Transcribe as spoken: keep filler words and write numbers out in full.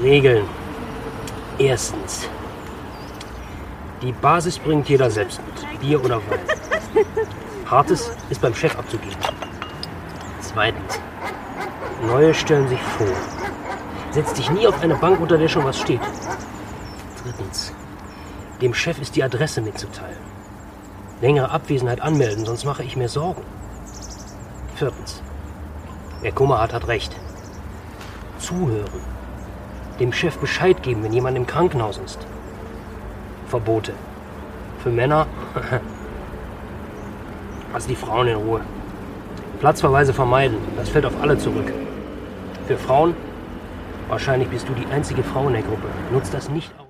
Regeln. Erstens. Die Basis bringt jeder selbst mit. Bier oder Wein. Hartes ist beim Chef abzugeben. Zweitens. Neue stellen sich vor. Setz dich nie auf eine Bank, unter der schon was steht. Drittens. Dem Chef ist die Adresse mitzuteilen. Längere Abwesenheit anmelden, sonst mache ich mir Sorgen. Viertens. Wer Kummer hat, hat Recht. Zuhören. Dem Chef Bescheid geben, wenn jemand im Krankenhaus ist. Verbote. Für Männer, lass die Frauen in Ruhe. Platzverweise vermeiden, das fällt auf alle zurück. Für Frauen, wahrscheinlich bist du die einzige Frau in der Gruppe. Nutz das nicht aus.